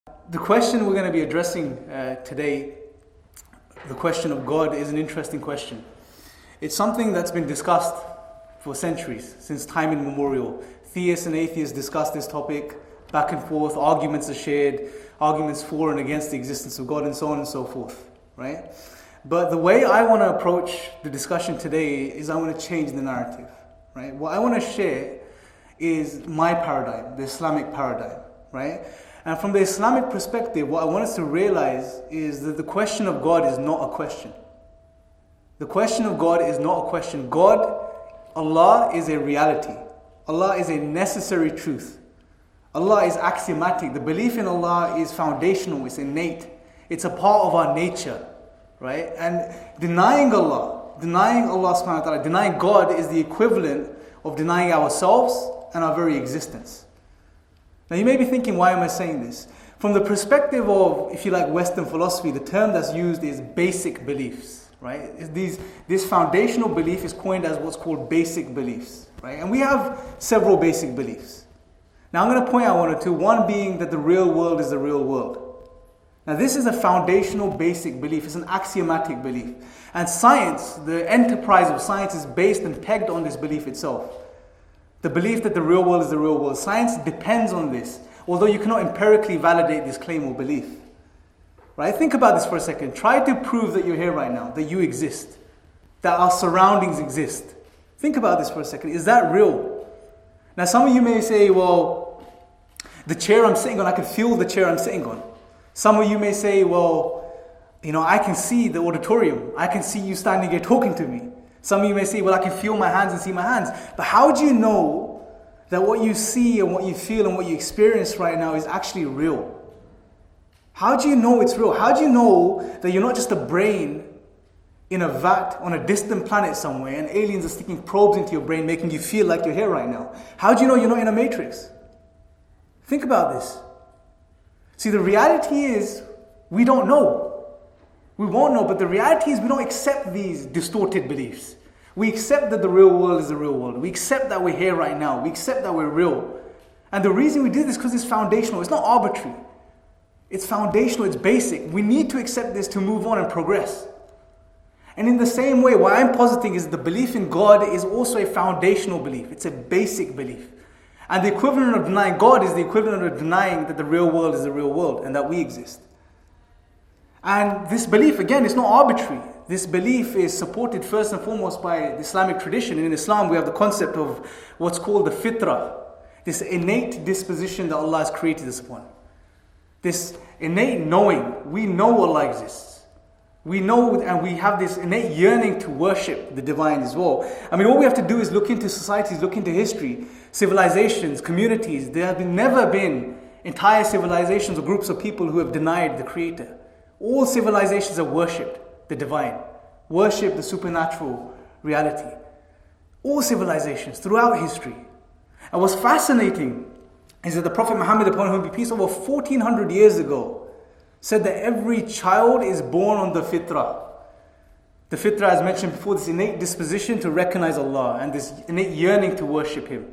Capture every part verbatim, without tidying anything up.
The question we're going to be addressing uh, today, the question of God, is an interesting question. It's something that's been discussed for centuries, since time immemorial. Theists and atheists discuss this topic back and forth, arguments are shared, arguments for and against the existence of God, and so on and so forth, right? But the way I want to approach the discussion today is I want to change the narrative, right? What I want to share is my paradigm, the Islamic paradigm, right? And from the Islamic perspective, what I want us to realize is that the question of God is not a question. The question of God is not a question. God, Allah, is a reality. Allah is a necessary truth. Allah is axiomatic. The belief in Allah is foundational, it's innate. It's a part of our nature, right? And denying Allah, denying Allah subhanahu wa ta'ala, denying God is the equivalent of denying ourselves and our very existence. Now you may be thinking, why am I saying this? From the perspective of, if you like, Western philosophy, the term that's used is basic beliefs, right? It's these, this foundational belief is coined as what's called basic beliefs, right? And we have several basic beliefs. Now I'm going to point out one or two, one being that the real world is the real world. Now this is a foundational basic belief, it's an axiomatic belief. And science, the enterprise of science, is based and pegged on this belief itself. The belief that the real world is the real world. Science depends on this, although you cannot empirically validate this claim or belief. Right? Think about this for a second. Try to prove that you're here right now, that you exist, that our surroundings exist. Think about this for a second. Is that real? Now some of you may say, well, the chair I'm sitting on, I can feel the chair I'm sitting on. Some of you may say, well, you know, I can see the auditorium. I can see you standing here talking to me. Some of you may say, well, I can feel my hands and see my hands. But how do you know that what you see and what you feel and what you experience right now is actually real? How do you know it's real? How do you know that you're not just a brain in a vat on a distant planet somewhere and aliens are sticking probes into your brain making you feel like you're here right now? How do you know you're not in a matrix? Think about this. See, the reality is we don't know. We won't know, but the reality is we don't accept these distorted beliefs. We accept that the real world is the real world. We accept that we're here right now. We accept that we're real. And the reason we do this is because it's foundational. It's not arbitrary. It's foundational. It's basic. We need to accept this to move on and progress. And in the same way, what I'm positing is the belief in God is also a foundational belief. It's a basic belief. And the equivalent of denying God is the equivalent of denying that the real world is the real world and that we exist. And this belief, again, is not arbitrary. This belief is supported first and foremost by the Islamic tradition. And in Islam, we have the concept of what's called the fitrah, this innate disposition that Allah has created us upon. This innate knowing. We know Allah exists. We know, and we have this innate yearning to worship the divine as well. I mean, all we have to do is look into societies, look into history, civilizations, communities. There have been, never been entire civilizations or groups of people who have denied the Creator. All civilizations have worshipped the divine, worshipped the supernatural reality. All civilizations throughout history. And what's fascinating is that the Prophet Muhammad, upon whom be peace, over fourteen hundred years ago, said that every child is born on the fitrah. The fitrah, as mentioned before, this innate disposition to recognize Allah and this innate yearning to worship Him.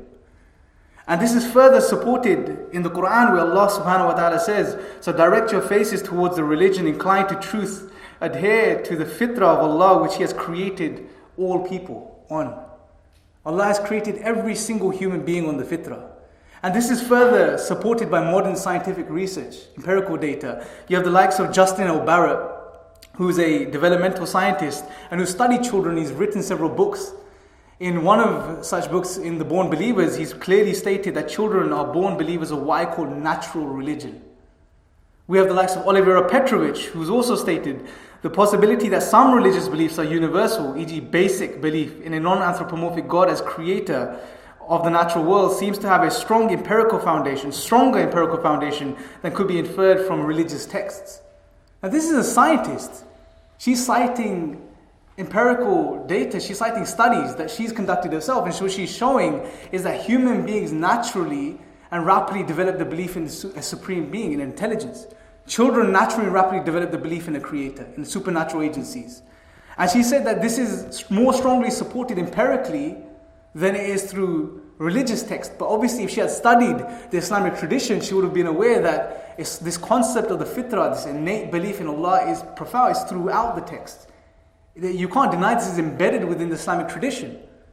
And this is further supported in the Quran where Allah subhanahu wa ta'ala says, so direct your faces towards the religion, incline to truth, adhere to the fitrah of Allah which He has created all people on. Allah has created every single human being on the fitrah. And this is further supported by modern scientific research, empirical data. You have the likes of Justin O'Barrett, who's a developmental scientist and who studied children. He's written several books. In one of such books, in The Born Believers, he's clearly stated that children are born believers of what I call natural religion. We have the likes of Olivera Petrovich, who's also stated the possibility that some religious beliefs are universal, for example basic belief in a non-anthropomorphic God as creator of the natural world seems to have a strong empirical foundation, stronger empirical foundation than could be inferred from religious texts. Now this is a scientist. She's citing empirical data, she's citing studies that she's conducted herself, and so what she's showing is that human beings naturally and rapidly develop the belief in a supreme being, in intelligence. Children naturally and rapidly develop the belief in a creator, in supernatural agencies. And she said that this is more strongly supported empirically than it is through religious text. But obviously, if she had studied the Islamic tradition, she would have been aware that it's, this concept of the fitrah, this innate belief in Allah, is profound. It's throughout the text. You can't deny this is embedded within the Islamic tradition.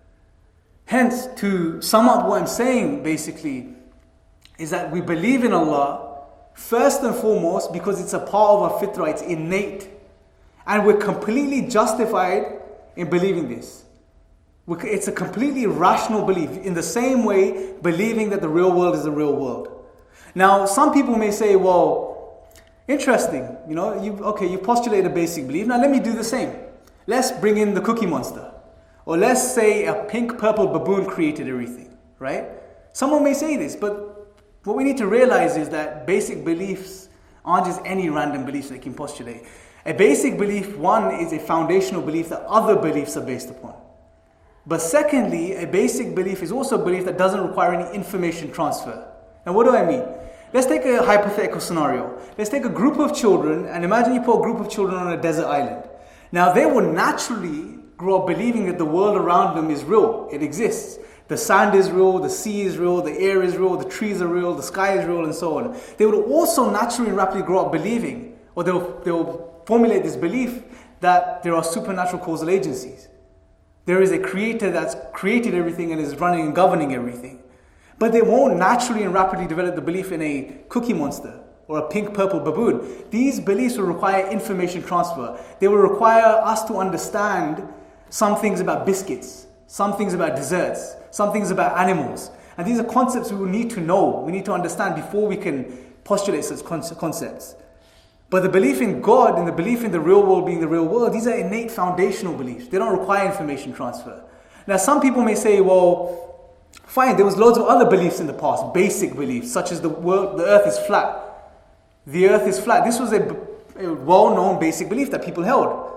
Hence, to sum up what I'm saying, basically, is that we believe in Allah, first and foremost, because it's a part of our fitrah, it's innate. And we're completely justified in believing this. It's a completely rational belief, in the same way believing that the real world is the real world. Now, some people may say, well, interesting, you know, you okay, you postulate a basic belief, now let me do the same. Let's bring in the Cookie Monster. Or let's say a pink purple baboon created everything, right? Someone may say this, but what we need to realize is that basic beliefs aren't just any random beliefs they can postulate. A basic belief, one, is a foundational belief that other beliefs are based upon. But secondly, a basic belief is also a belief that doesn't require any information transfer. Now, what do I mean? Let's take a hypothetical scenario. Let's take a group of children, and imagine you put a group of children on a desert island. Now, they will naturally grow up believing that the world around them is real. It exists. The sand is real, the sea is real, the air is real, the trees are real, the sky is real, and so on. They will also naturally and rapidly grow up believing, or they'll, they'll formulate this belief that there are supernatural causal agencies. There is a creator that's created everything and is running and governing everything. But they won't naturally and rapidly develop the belief in a Cookie Monster or a pink purple baboon. These beliefs will require information transfer. They will require us to understand some things about biscuits, some things about desserts, some things about animals. And these are concepts we will need to know, we need to understand before we can postulate such concepts. But the belief in God and the belief in the real world being the real world, these are innate foundational beliefs. They don't require information transfer. Now, some people may say, well, fine, there was loads of other beliefs in the past, basic beliefs, such as the world, the earth is flat. The earth is flat. This was a, a well-known basic belief that people held.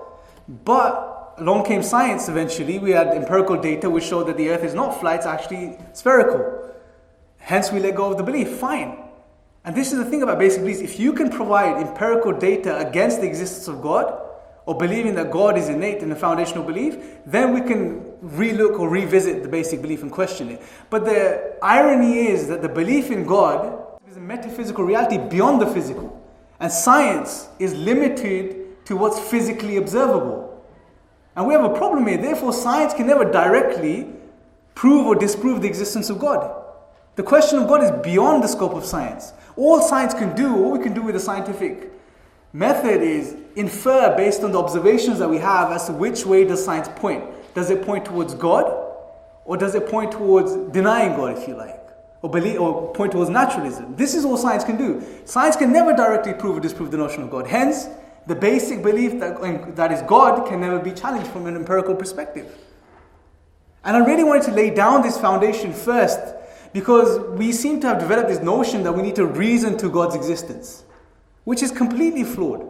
But along came science eventually. We had empirical data which showed that the earth is not flat, it's actually spherical. Hence, we let go of the belief. Fine. And this is the thing about basic beliefs. If you can provide empirical data against the existence of God, or believing that God is innate in the foundational belief, then we can relook or revisit the basic belief and question it. But the irony is that the belief in God is a metaphysical reality beyond the physical. And science is limited to what's physically observable. And we have a problem here. Therefore, science can never directly prove or disprove the existence of God. The question of God is beyond the scope of science. All science can do, all we can do with the scientific method is infer based on the observations that we have as to which way does science point. Does it point towards God? Or does it point towards denying God, if you like? Or believe, or point towards naturalism? This is all science can do. Science can never directly prove or disprove the notion of God. Hence, the basic belief that, that is God can never be challenged from an empirical perspective. And I really wanted to lay down this foundation first, because we seem to have developed this notion that we need to reason to God's existence, which is completely flawed.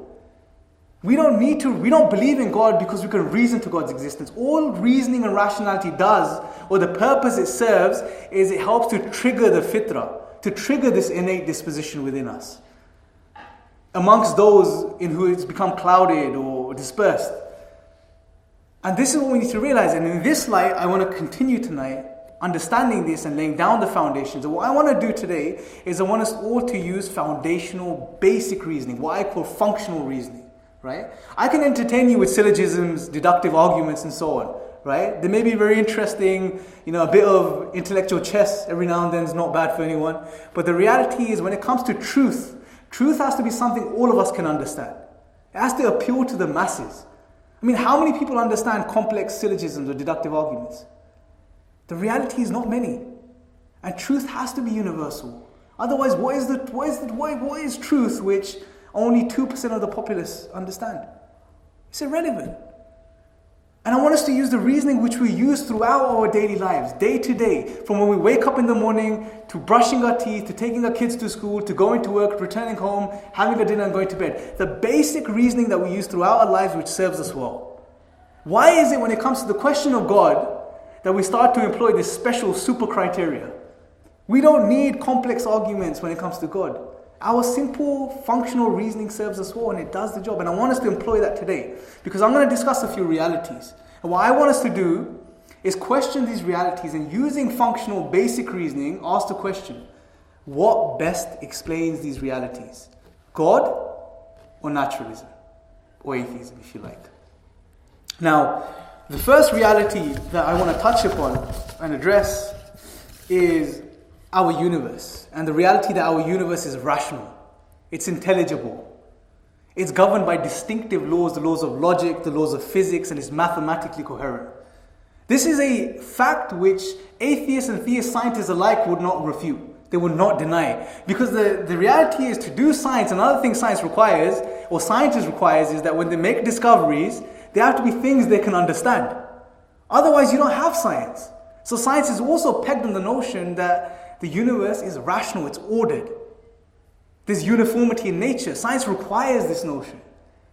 We don't need to, we don't believe in God because we can reason to God's existence. All reasoning and rationality does, or the purpose it serves, is it helps to trigger the fitrah, to trigger this innate disposition within us, amongst those in who it's become clouded or dispersed. And this is what we need to realize. And in this light, I want to continue tonight understanding this and laying down the foundations. And what I want to do today is I want us all to use foundational, basic reasoning, what I call functional reasoning, right? I can entertain you with syllogisms, deductive arguments, and so on, right? They may be very interesting, you know, a bit of intellectual chess every now and then is not bad for anyone. But the reality is, when it comes to truth, truth has to be something all of us can understand. It has to appeal to the masses. I mean, how many people understand complex syllogisms or deductive arguments? The reality is not many. And truth has to be universal. Otherwise, what is the what is the, what, what is truth which only two percent of the populace understand? It's irrelevant. And I want us to use the reasoning which we use throughout our daily lives, day to day, from when we wake up in the morning, to brushing our teeth, to taking our kids to school, to going to work, returning home, having a dinner and going to bed. The basic reasoning that we use throughout our lives which serves us well. Why is it when it comes to the question of God that we start to employ this special super criteria? We don't need complex arguments when it comes to God. Our simple functional reasoning serves us well, and it does the job. And I want us to employ that today, because I'm going to discuss a few realities. And what I want us to do is question these realities and using functional basic reasoning, ask the question, what best explains these realities? God or naturalism? Or atheism, if you like. Now, the first reality that I want to touch upon and address is our universe, and the reality that our universe is rational, it's intelligible, it's governed by distinctive laws, the laws of logic, the laws of physics, and it's mathematically coherent. This is a fact which atheists and theist scientists alike would not refute. They would not deny. Because the, the reality is, to do science, another thing science requires, or scientists requires, is that when they make discoveries, they have to be things they can understand. Otherwise, you don't have science. So science is also pegged on the notion that the universe is rational, it's ordered. There's uniformity in nature. Science requires this notion.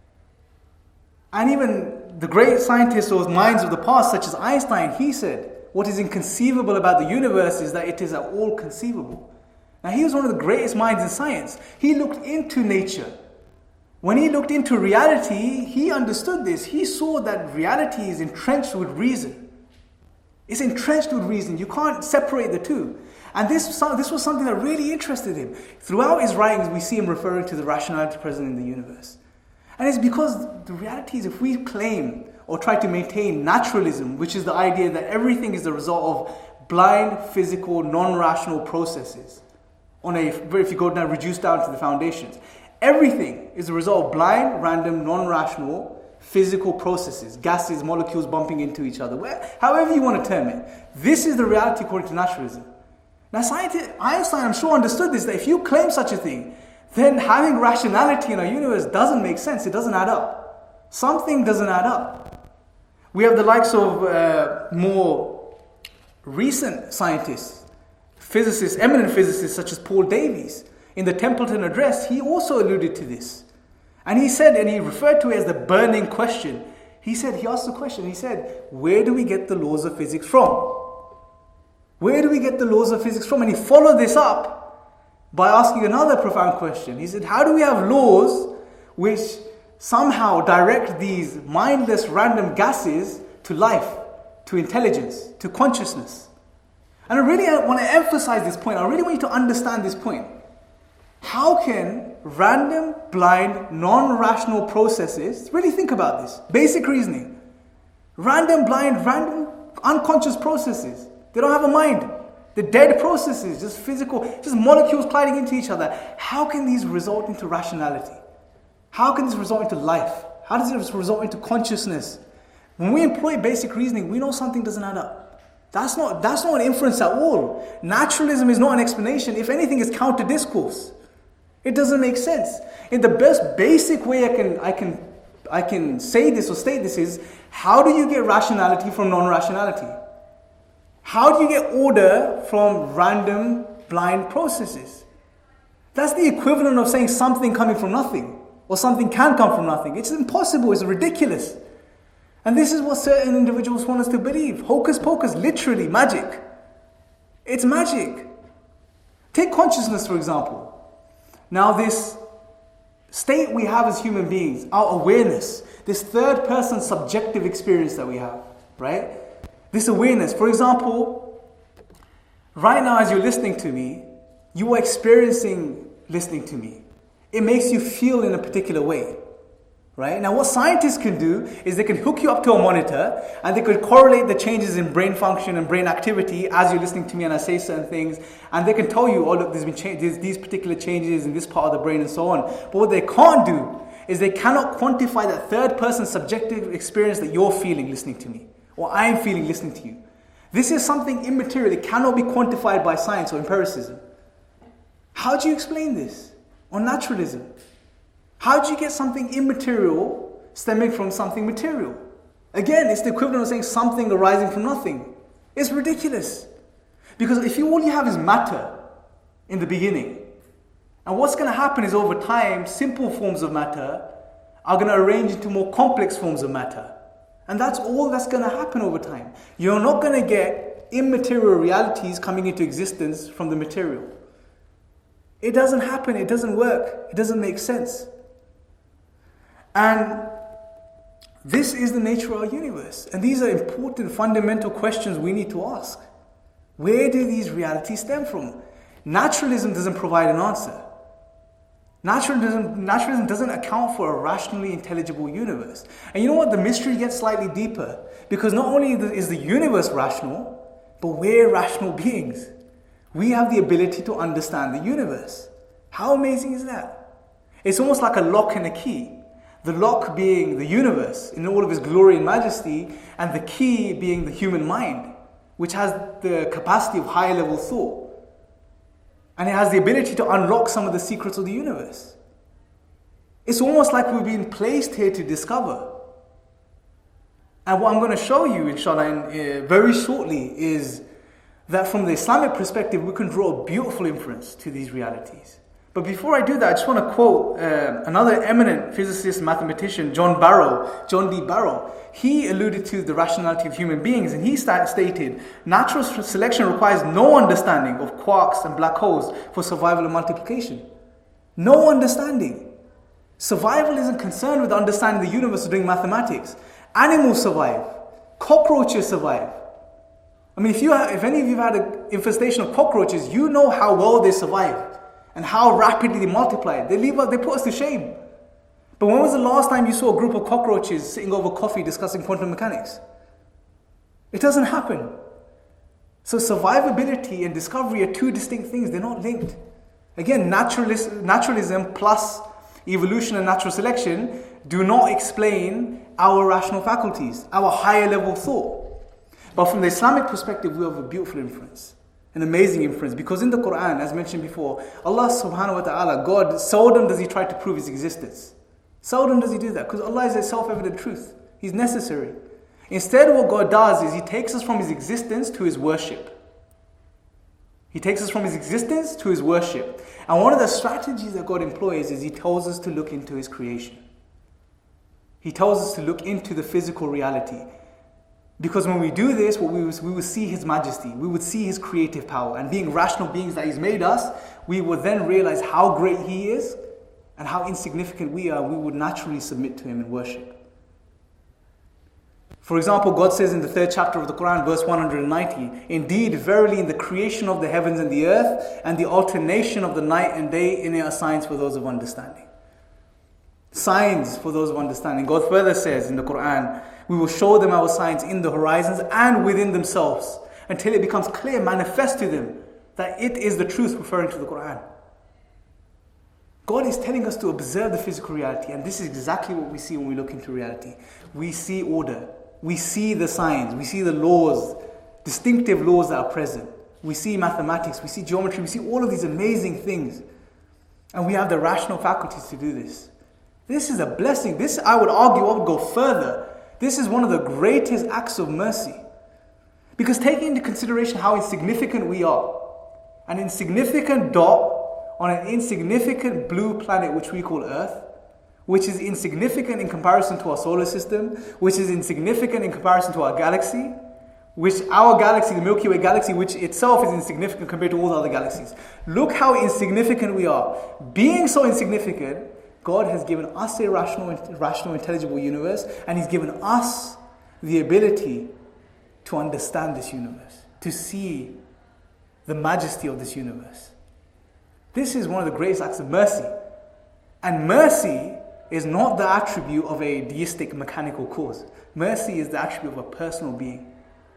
And even the great scientists or minds of the past, such as Einstein, he said, what is inconceivable about the universe is that it is at all conceivable. Now, he was one of the greatest minds in science. He looked into nature. When he looked into reality, he understood this. He saw that reality is entrenched with reason. It's entrenched with reason. You can't separate the two. And this, this was something that really interested him. Throughout his writings, we see him referring to the rationality present in the universe. And it's because the reality is, if we claim or try to maintain naturalism, which is the idea that everything is the result of blind, physical, non-rational processes, on a, if you go down, reduce down to the foundations, everything is the result of blind, random, non-rational, physical processes, gases, molecules bumping into each other, where, however you want to term it. This is the reality according to naturalism. Now, scientist, Einstein, I'm sure, understood this, that if you claim such a thing, then having rationality in our universe doesn't make sense. It doesn't add up. Something doesn't add up. We have the likes of uh, more recent scientists, physicists, eminent physicists such as Paul Davies. In the Templeton Address, he also alluded to this. And he said, and he referred to it as the burning question. He said, he asked the question, he said, where do we get the laws of physics from? Where do we get the laws of physics from? And he followed this up by asking another profound question. He said, how do we have laws which somehow direct these mindless random gases to life, to intelligence, to consciousness? And I really want to emphasize this point. I really want you to understand this point. How can random, blind, non-rational processes, really think about this, basic reasoning, random, blind, random, unconscious processes, they don't have a mind, they're dead processes, just physical, just molecules colliding into each other. How can these result into rationality? How can this result into life? How does it result into consciousness? When we employ basic reasoning, we know something doesn't add up. That's not, that's not an inference at all. Naturalism is not an explanation. If anything, it's counter-discourse. It doesn't make sense. In the best basic way I can, I can, I can say this or state this is, how do you get rationality from non-rationality? How do you get order from random, blind processes? That's the equivalent of saying something coming from nothing, or something can come from nothing. It's impossible, it's ridiculous. And this is what certain individuals want us to believe. Hocus pocus, literally magic. It's magic. Take consciousness, for example. Now this state we have as human beings, our awareness, this third person subjective experience that we have, right? This awareness, for example, right now as you're listening to me, you are experiencing listening to me. It makes you feel in a particular way, right? Now what scientists can do is they can hook you up to a monitor and they could correlate the changes in brain function and brain activity as you're listening to me and I say certain things, and they can tell you, oh look, there's been cha- there's these particular changes in this part of the brain and so on. But what they can't do is they cannot quantify that third person subjective experience that you're feeling listening to me, or I'm feeling listening to you. This is something immaterial. It cannot be quantified by science or empiricism. How do you explain this? Or naturalism? How do you get something immaterial stemming from something material? Again, it's the equivalent of saying something arising from nothing. It's ridiculous. Because if you all you have is matter in the beginning, and what's going to happen is over time, simple forms of matter are going to arrange into more complex forms of matter. And that's all that's going to happen over time. You're not going to get immaterial realities coming into existence from the material. It doesn't happen. It doesn't work. It doesn't make sense. And This is the nature of our universe. And these are important, fundamental questions we need to ask. Where do these realities stem from? Naturalism doesn't provide an answer. Naturalism, naturalism doesn't account for a rationally intelligible universe. And you know what? The mystery gets slightly deeper. Because not only is the universe rational, but we're rational beings. We have the ability to understand the universe. How amazing is that? It's almost like a lock and a key. The lock being the universe in all of its glory and majesty, and the key being the human mind, which has the capacity of higher level thought. And it has the ability to unlock some of the secrets of the universe. It's almost like we've been placed here to discover. And what I'm going to show you, inshallah, in, uh, very shortly is that from the Islamic perspective, we can draw a beautiful inference to these realities. But before I do that, I just want to quote uh, another eminent physicist, mathematician, John Barrow, John D. Barrow. He alluded to the rationality of human beings, and he st- stated, natural selection requires no understanding of quarks and black holes for survival and multiplication. No understanding. Survival isn't concerned with understanding the universe or doing mathematics. Animals survive. Cockroaches survive. I mean, if you have, if any of you have had an infestation of cockroaches, you know how well they survive and how rapidly they multiply. They leave us, they put us to shame. But when was the last time you saw a group of cockroaches sitting over coffee discussing quantum mechanics? It doesn't happen. So survivability and discovery are two distinct things. They're not linked. Again, naturalism, naturalism plus evolution and natural selection do not explain our rational faculties, our higher level thought. But from the Islamic perspective, we have a beautiful inference, an amazing inference. Because in the Quran, as mentioned before, Allah subhanahu wa ta'ala, God, seldom does He try to prove His existence. Seldom does He do that, because Allah is a self-evident truth. He's necessary. Instead, what God does is He takes us from His existence to His worship. He takes us from His existence to His worship. And one of the strategies that God employs is He tells us to look into His creation. He tells us to look into the physical reality. Because when we do this, what we will, we will see His majesty. We would see His creative power. And being rational beings that He's made us, we will then realize how great He is and how insignificant we are. We would naturally submit to Him in worship. For example, God says in the third chapter of the Quran, verse one hundred ninety, "Indeed, verily in the creation of the heavens and the earth and the alternation of the night and day, in it are signs for those of understanding." Signs for those of understanding. God further says in the Quran, "We will show them our signs in the horizons and within themselves until it becomes clear, manifest to them that it is the truth," referring to the Quran. God is telling us to observe the physical reality, and this is exactly what we see when we look into reality. We see order. We see the signs. We see the laws, distinctive laws that are present. We see mathematics. We see geometry. We see all of these amazing things. And we have the rational faculties to do this. This is a blessing. This, I would argue, I would go further. This is one of the greatest acts of mercy. Because taking into consideration how insignificant we are, an insignificant dot on an insignificant blue planet which we call Earth, which is insignificant in comparison to our solar system, which is insignificant in comparison to our galaxy, which our galaxy, the Milky Way galaxy, which itself is insignificant compared to all the other galaxies. Look how insignificant we are. Being so insignificant, God has given us a rational, rational, intelligible universe, and He's given us the ability to understand this universe, to see the majesty of this universe. This is one of the greatest acts of mercy. And mercy is not the attribute of a deistic mechanical cause. Mercy is the attribute of a personal being,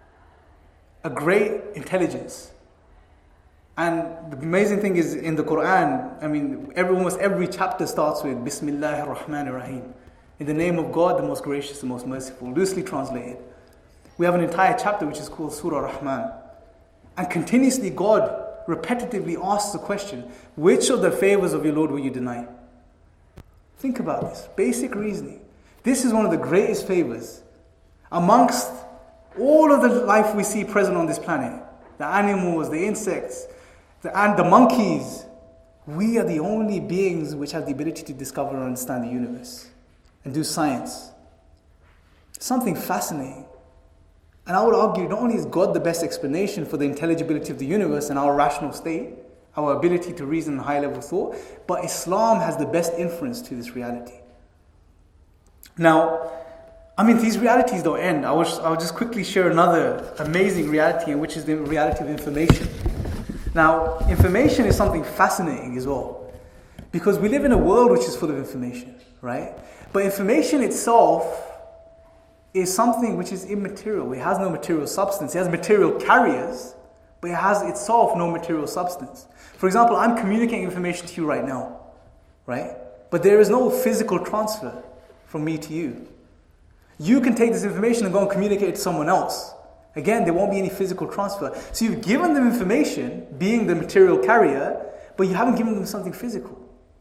a great intelligence. And the amazing thing is in the Quran, I mean, every, almost every chapter starts with Bismillahir Rahmanir Rahim. In the name of God, the most gracious, the most merciful, loosely translated. We have an entire chapter which is called Surah Rahman. And continuously God repetitively asks the question, which of the favors of your Lord will you deny? Think about this. Basic reasoning. This is one of the greatest favors. Amongst all of the life we see present on this planet, the animals, the insects, the, and the monkeys, we are the only beings which have the ability to discover and understand the universe and do science. Something fascinating. And I would argue not only is God the best explanation for the intelligibility of the universe and our rational state, our ability to reason and high-level thought, but Islam has the best inference to this reality. Now, I mean, these realities don't end. I will, I will just quickly share another amazing reality, which is the reality of information. Now, information is something fascinating as well, because we live in a world which is full of information, right? But information itself is something which is immaterial. It has no material substance. It has material carriers, but it has itself no material substance. For example, I'm communicating information to you right now, right? But there is no physical transfer from me to you. You can take this information and go and communicate it to someone else. Again, there won't be any physical transfer. So you've given them information, being the material carrier, but you haven't given them something physical.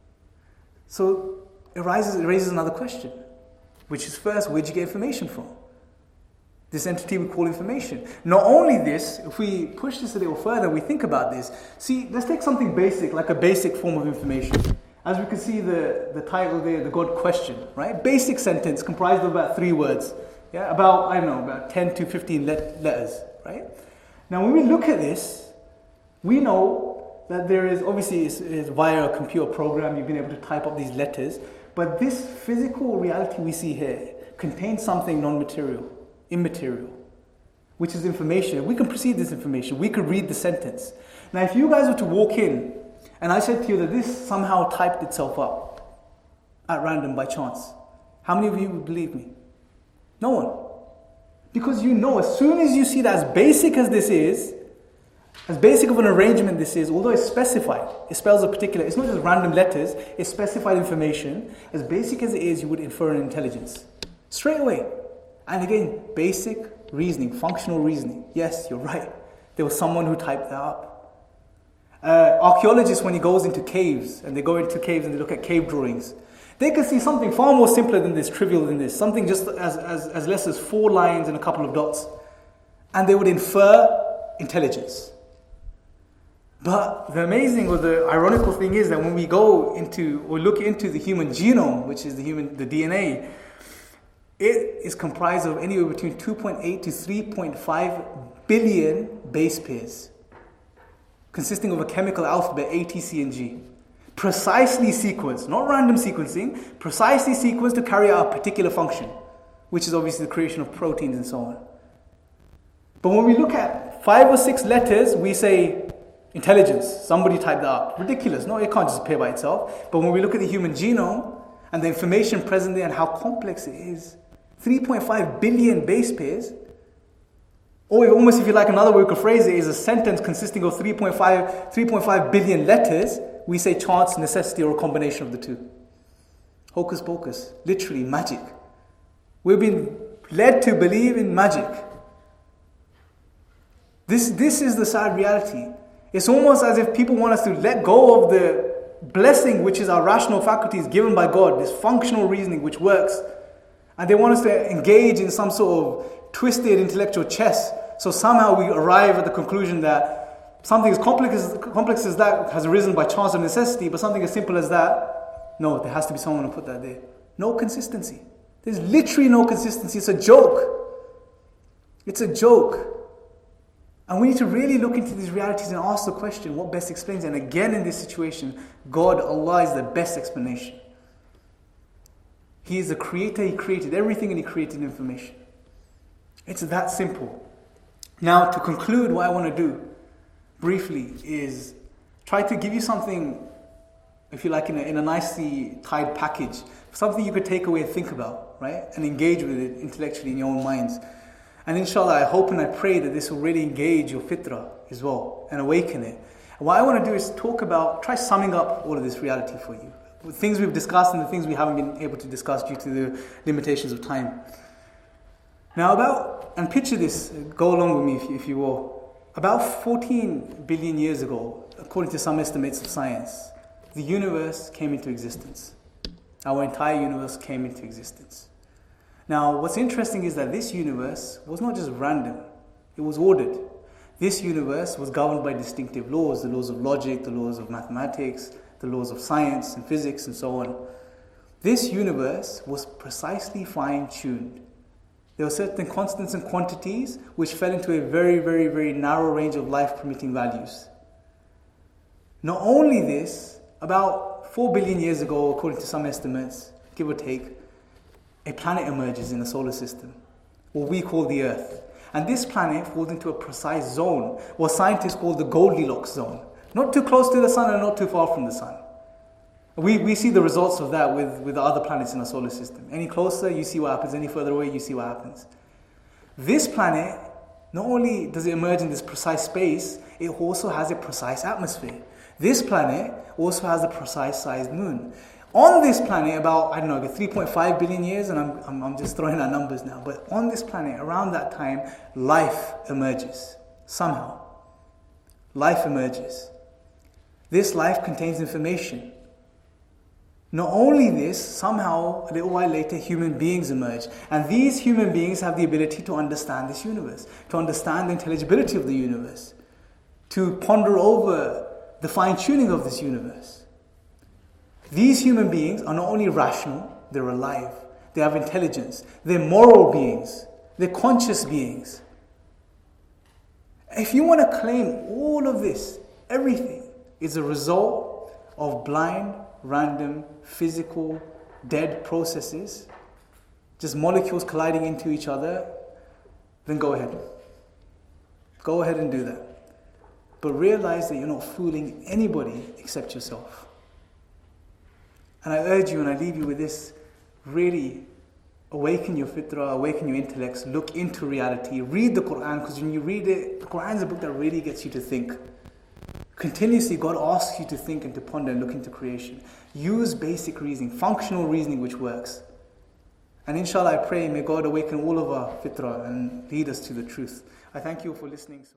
So it raises, it raises another question, which is first, where did you get information from? This entity we call information. Not only this, if we push this a little further, we think about this. See, let's take something basic, like a basic form of information. As we can see the, the title there, the God question, right? Basic sentence comprised of about three words. Yeah, about, I don't know, about ten to fifteen let- letters, right? Now, when we look at this, we know that there is, obviously, it's, it's via a computer program, you've been able to type up these letters, but this physical reality we see here contains something non-material, immaterial, which is information. We can perceive this information. We could read the sentence. Now, if you guys were to walk in, and I said to you that this somehow typed itself up at random by chance, how many of you would believe me? No one. Because you know, as soon as you see that, as basic as this is, as basic of an arrangement this is, although it's specified, it spells a particular, it's not just random letters, it's specified information. As basic as it is, you would infer an intelligence. Straight away. And again, basic reasoning, functional reasoning. Yes, you're right. There was someone who typed that up. Uh, archaeologists, when he goes into caves, and they go into caves and they look at cave drawings, they can see something far more simpler than this, trivial than this, something just as, as, as less as four lines and a couple of dots. And they would infer intelligence. But the amazing or the ironical thing is that when we go into or look into the human genome, which is the human the D N A, it is comprised of anywhere between two point eight to three point five billion base pairs, consisting of a chemical alphabet A, T, C, and G. Precisely sequenced, not random sequencing, precisely sequenced to carry out a particular function, which is obviously the creation of proteins and so on. But when we look at five or six letters, we say intelligence. Somebody typed that up. Ridiculous. No, it can't just appear by itself. But when we look at the human genome and the information present there and how complex it is, three point five billion base pairs, or almost, if you like, another way we could phrase it is a sentence consisting of three point five billion letters. We say chance, necessity, or a combination of the two. Hocus pocus. Literally magic. We've been led to believe in magic. This, this is the sad reality. It's almost as if people want us to let go of the blessing which is our rational faculties given by God, this functional reasoning which works. And they want us to engage in some sort of twisted intellectual chess. So somehow we arrive at the conclusion that something as complex as, complex as that has arisen by chance or necessity, but something as simple as that, no, there has to be someone who put that there. No consistency. There's literally no consistency. It's a joke. It's a joke. And we need to really look into these realities and ask the question, what best explains it? And again, in this situation, God, Allah, is the best explanation. He is the creator. He created everything and He created information. It's that simple. Now, to conclude, what I want to do briefly is try to give you something, if you like, in a, in a nicely tied package, something you could take away and think about, right? And engage with it intellectually in your own minds. And inshallah, I hope and I pray that this will really engage your fitrah as well and awaken it. And what I want to do is talk about, try summing up all of this reality for you. The things we've discussed and the things we haven't been able to discuss due to the limitations of time. Now about, and picture this, go along with me if you, if you will. About fourteen billion years ago, according to some estimates of science, the universe came into existence. Our entire universe came into existence. Now, what's interesting is that this universe was not just random, it was ordered. This universe was governed by distinctive laws, the laws of logic, the laws of mathematics, the laws of science and physics and so on. This universe was precisely fine-tuned. There were certain constants and quantities which fell into a very, very, very narrow range of life-permitting values. Not only this, about four billion years ago, according to some estimates, give or take, a planet emerges in the solar system, what we call the Earth. And this planet falls into a precise zone, what scientists call the Goldilocks zone. Not too close to the sun and not too far from the sun. We, we see the results of that with, with the other planets in our solar system. Any closer, you see what happens. Any further away, you see what happens. This planet, not only does it emerge in this precise space, it also has a precise atmosphere. This planet also has a precise sized moon. On this planet, about, I don't know, three point five billion years, and I'm, I'm, I'm just throwing out numbers now, but on this planet, around that time, life emerges. Somehow. Life emerges. This life contains information. Not only this, somehow, a little while later, human beings emerge. And these human beings have the ability to understand this universe, to understand the intelligibility of the universe, to ponder over the fine-tuning of this universe. These human beings are not only rational, they're alive. They have intelligence. They're moral beings. They're conscious beings. If you want to claim all of this, everything is a result of blind, random, physical, dead processes, just molecules colliding into each other, then go ahead. Go ahead and do that. But realize that you're not fooling anybody except yourself. And I urge you and I leave you with this, really awaken your fitrah, awaken your intellects, look into reality, read the Quran, because when you read it, the Quran is a book that really gets you to think. Continuously, God asks you to think and to ponder and look into creation. Use basic reasoning, functional reasoning which works. And inshallah, I pray, may God awaken all of our fitrah and lead us to the truth. I thank you for listening.